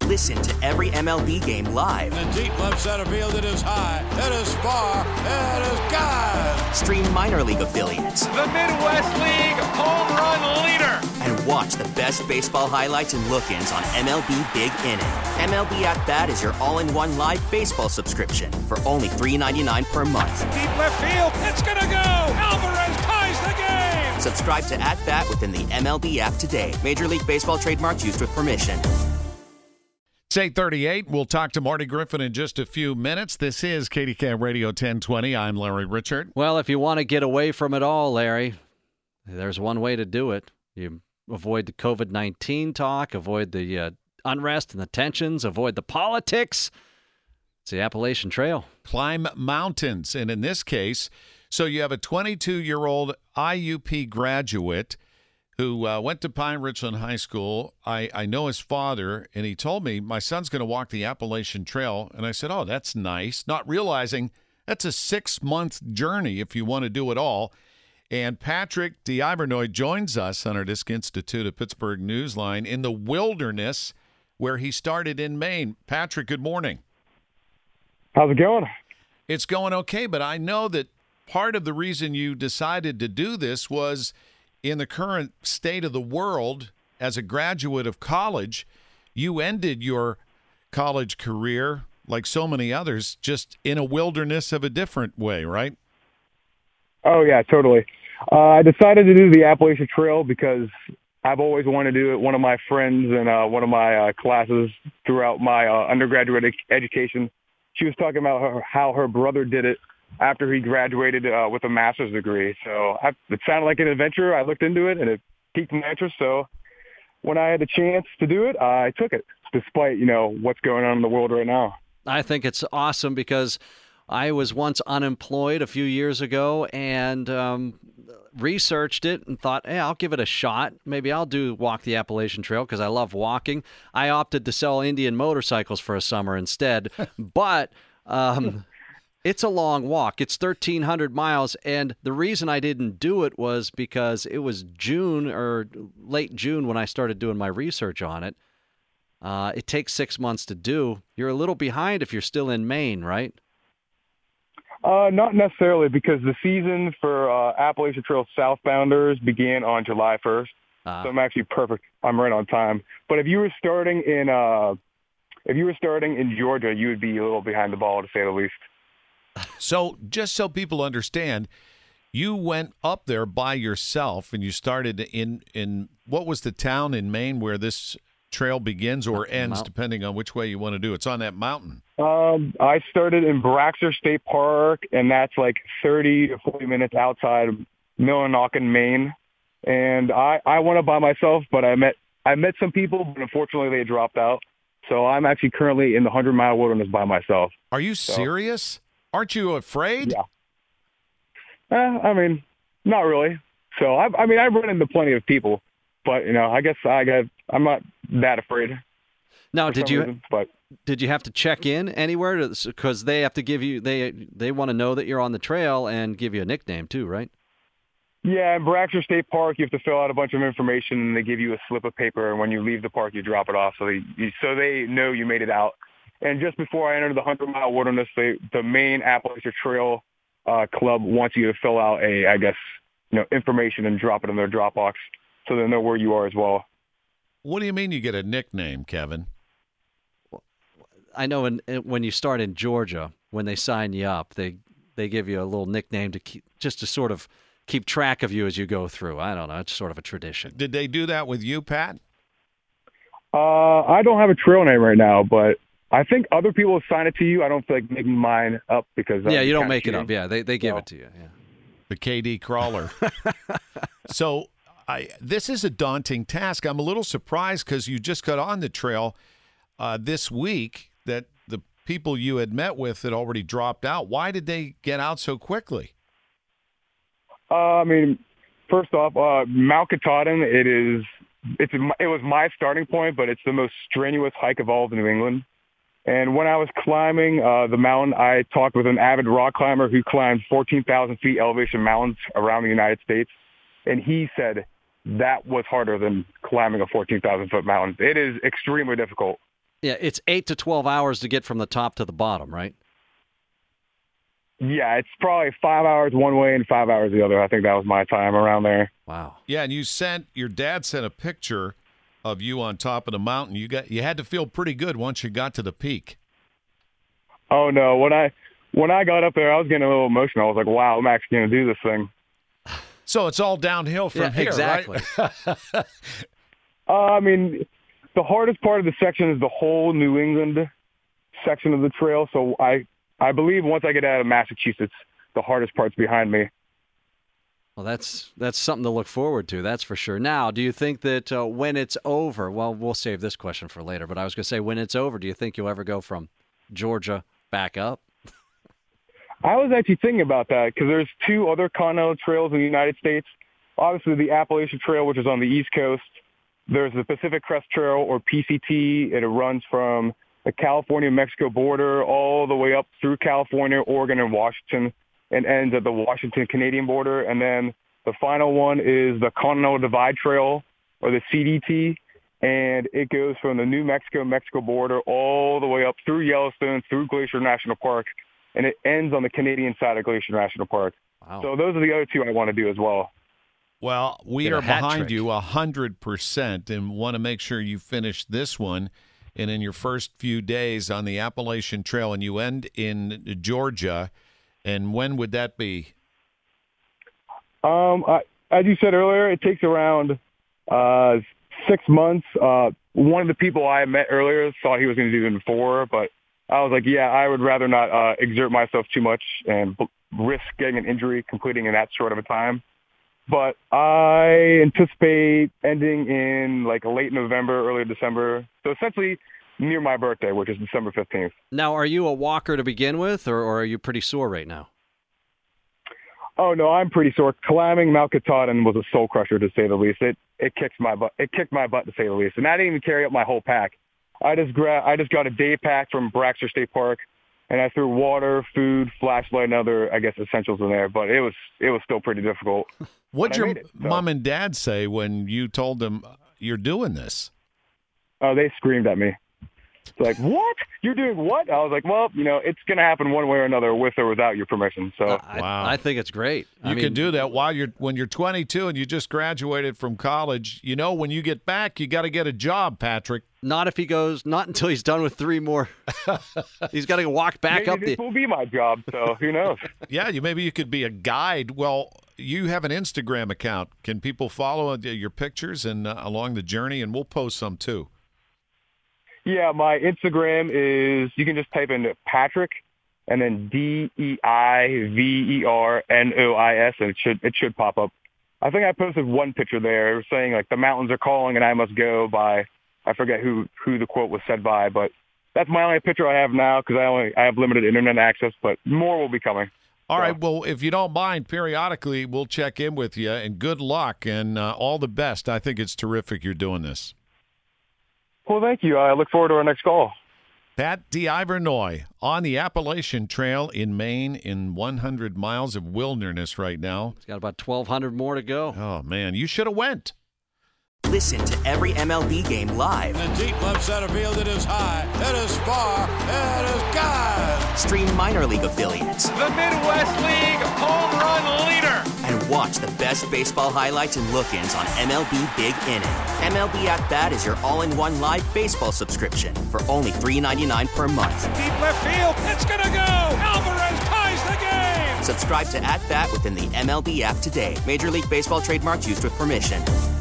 Listen to every MLB game live. In the deep left center field, it is high, it is far, it is gone. Stream minor league affiliates. The Midwest League home run leader. And watch the best baseball highlights and look-ins on MLB Big Inning. MLB At Bat is your all-in-one live baseball subscription for only $3.99 per month. Deep left field, it's gonna go. Alvarez ties the game. Subscribe to At Bat within the MLB app today. Major League Baseball trademarks used with permission. It's 8:38. We'll talk to Marty Griffin in just a few minutes. This is KDKA Radio 1020. I'm Larry Richert. Well, if you want to get away from it all, Larry, there's one way to do it. You avoid the COVID-19 talk, avoid the unrest and the tensions, avoid the politics. It's the Appalachian Trail. Climb mountains. And in this case, so you have a 22-year-old IUP graduate who went to Pine Ridgeland High School. I know his father, and he told me, my son's going to walk the Appalachian Trail. And I said, oh, that's nice, not realizing that's a 6-month journey if you want to do it all. And Patrick D'Ivernoy joins us on our Disc Institute of Pittsburgh Newsline in the wilderness where he started in Maine. Patrick, good morning. How's it going? It's going okay, but I know that part of the reason you decided to do this was in the current state of the world, as a graduate of college, you ended your college career, like so many others, just in a wilderness of a different way, right? Oh, yeah, totally. I decided to do the Appalachian Trail because I've always wanted to do it. One of my friends in one of my classes throughout my undergraduate education, she was talking about how her brother did it after he graduated with a master's degree. So it sounded like an adventure. I looked into it, and it piqued my interest. So when I had the chance to do it, I took it, despite, what's going on in the world right now. I think it's awesome because I was once unemployed a few years ago and researched it and thought, hey, I'll give it a shot. Maybe I'll walk the Appalachian Trail because I love walking. I opted to sell Indian motorcycles for a summer instead, but it's a long walk. It's 1,300 miles, and the reason I didn't do it was because it was June or late June when I started doing my research on it. It takes 6 months to do. You're a little behind if you're still in Maine, right? Not necessarily, because the season for Appalachian Trail Southbounders began on July 1st, so I'm actually perfect. I'm right on time. But if you were starting in Georgia, you would be a little behind the ball, to say the least. So just so people understand, you went up there by yourself, and you started in what was the town in Maine where this trail begins or ends, depending on which way you want to do. It's on that mountain. I started in Braxtor State Park, and that's like 30 to 40 minutes outside of Millinocket, Maine. And I went up by myself, but I met some people, but unfortunately they dropped out. So I'm actually currently in the 100-mile wilderness by myself. Are you serious? Aren't you afraid? Yeah. Not really. So I've run into plenty of people, but I guess I'm not that afraid. Now, did you have to check in anywhere? Because they have to give you they want to know that you're on the trail and give you a nickname too, right? Yeah, in Braxtor State Park, you have to fill out a bunch of information, and they give you a slip of paper. And when you leave the park, you drop it off, so they know you made it out. And just before I entered the 100-mile wilderness, the Maine Appalachian Trail Club wants you to fill out information and drop it in their Dropbox, so they know where you are as well. What do you mean you get a nickname, Kevin? I know when you start in Georgia, when they sign you up, they give you a little nickname to sort of keep track of you as you go through. I don't know. It's sort of a tradition. Did they do that with you, Pat? I don't have a trail name right now, but I think other people assign it to you. I don't feel like making mine up because you don't make it up. Yeah, they give it to you. Yeah. The KD crawler. So this is a daunting task. I'm a little surprised because you just got on the trail this week that the people you had met with had already dropped out. Why did they get out so quickly? First off, Mount Katahdin, it was my starting point, but it's the most strenuous hike of all of New England. And when I was climbing the mountain, I talked with an avid rock climber who climbed 14,000 feet elevation mountains around the United States. And he said that was harder than climbing a 14,000-foot mountain. It is extremely difficult. Yeah, it's 8 to 12 hours to get from the top to the bottom, right? Yeah, it's probably 5 hours one way and 5 hours the other. I think that was my time around there. Wow. Yeah, and your dad sent a picture of you on top of the mountain. You had to feel pretty good once you got to the peak. Oh no, when I got up there, I was getting a little emotional. I was like, wow, I'm actually going to do this thing. So it's all downhill from here, exactly. right? I mean, the hardest part of the section is the whole New England section of the trail. So I believe once I get out of Massachusetts, the hardest part's behind me. Well, that's something to look forward to, that's for sure. Now, do you think that when it's over, well, we'll save this question for later, but I was going to say, when it's over, do you think you'll ever go from Georgia back up? I was actually thinking about that because there's two other continental trails in the United States. Obviously, the Appalachian Trail, which is on the East Coast. There's the Pacific Crest Trail, or PCT, and it runs from the California-Mexico border all the way up through California, Oregon, and Washington, and ends at the Washington-Canadian border. And then the final one is the Continental Divide Trail, or the CDT, and it goes from the New Mexico-Mexico border all the way up through Yellowstone, through Glacier National Park, and it ends on the Canadian side of Glacier National Park. Wow. So those are the other two I want to do as well. Well, we Get a are hat behind trick. you 100% and want to make sure you finish this one. And in your first few days on the Appalachian Trail, and you end in Georgia. And when would that be? As you said earlier, it takes around 6 months. One of the people I met earlier thought he was going to do it in 4, but I was like, yeah, I would rather not exert myself too much and risk getting an injury completing in that short of a time. But I anticipate ending in like late November, early December. So essentially near my birthday, which is December 15th. Now, are you a walker to begin with, or are you pretty sore right now? Oh, no, I'm pretty sore. Climbing Mount Katahdin was a soul crusher, to say the least. It kicked my butt. It kicked my butt, to say the least. And I didn't even carry up my whole pack. I just got a day pack from Braxtor State Park, and I threw water, food, flashlight, and other, I guess, essentials in there. But it was still pretty difficult. What'd your so. mom and dad say when you told them you're doing this? Oh, they screamed at me. It's like, what? You're doing what? I was like, well, it's going to happen one way or another, with or without your permission. So Wow. I think it's great. You can do that when you're 22 and you just graduated from college. When you get back, you got to get a job, Patrick. Not until he's done with 3 more. He's got to walk back maybe up this will be my job, so who knows? Yeah, maybe you could be a guide. Well, you have an Instagram account. Can people follow your pictures and along the journey? And we'll post some too. Yeah, my Instagram is, you can just type in Patrick and then DEIVERNOIS, and it should pop up. I think I posted one picture there saying like the mountains are calling and I must go by, I forget who the quote was said by, but that's my only picture I have now because I have limited internet access, but more will be coming. All right. Well, if you don't mind, periodically we'll check in with you, and good luck and all the best. I think it's terrific you're doing this. Well, thank you. I look forward to our next call. Pat d'Ivernois on the Appalachian Trail in Maine in 100 miles of wilderness right now. He's got about 1,200 more to go. Oh, man, you should have went. Listen to every MLB game live. In the deep left center field, it is high, it is far, it is gone. Stream minor league affiliates. The Midwest League home run leader. And watch the best baseball highlights and look-ins on MLB Big Inning. MLB At Bat is your all-in-one live baseball subscription for only $3.99 per month. Deep left field, it's gonna go. Alvarez ties the game. Subscribe to At Bat within the MLB app today. Major League Baseball trademarks used with permission.